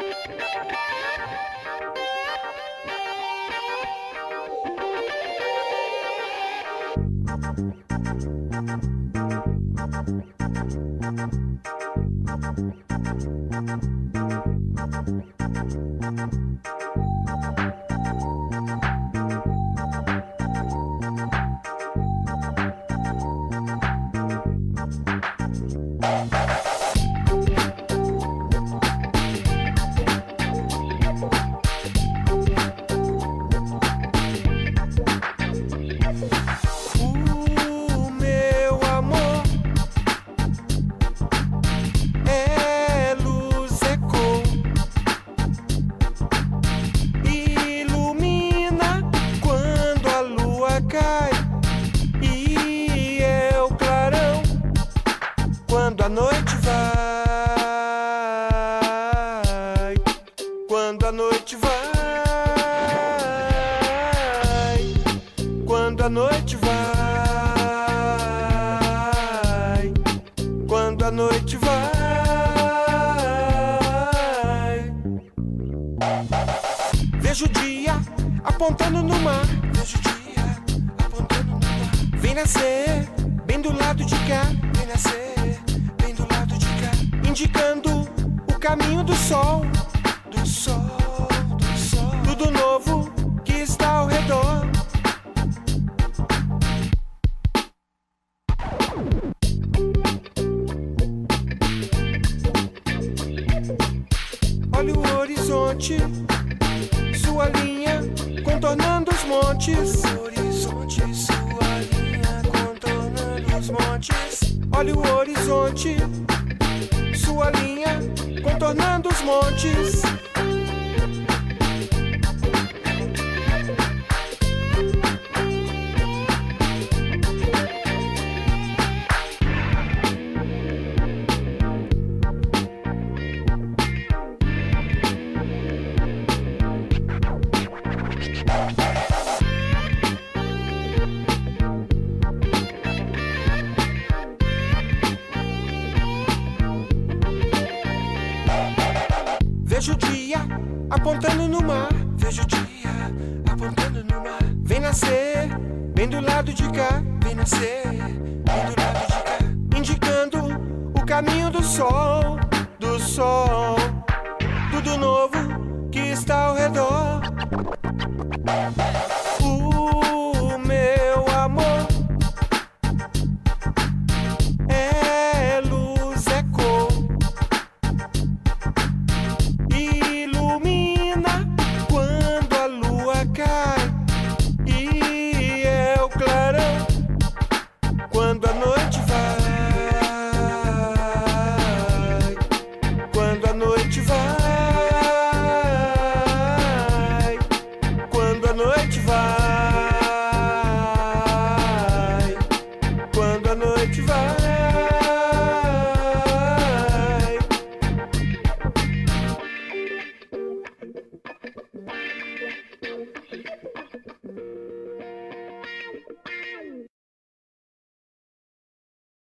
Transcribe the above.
Quando a noite vai, quando a noite vai, quando a noite vai, quando a noite vai. Vejo o dia apontando no mar, vejo o dia apontando no mar. Vem nascer bem do lado de cá, vem nascer indicando o caminho do sol, do sol, do sol. Tudo novo que está ao redor. Olha o horizonte, sua linha contornando os montes. Horizonte, sua linha contornando os montes. Olha o horizonte, sua linha contornando os montes. Vejo o dia apontando no mar, vejo o dia apontando no mar. Vem nascer bem do lado de cá, vem nascer bem do lado de cá, indicando o caminho do sol, do sol. Tudo novo que está ao redor.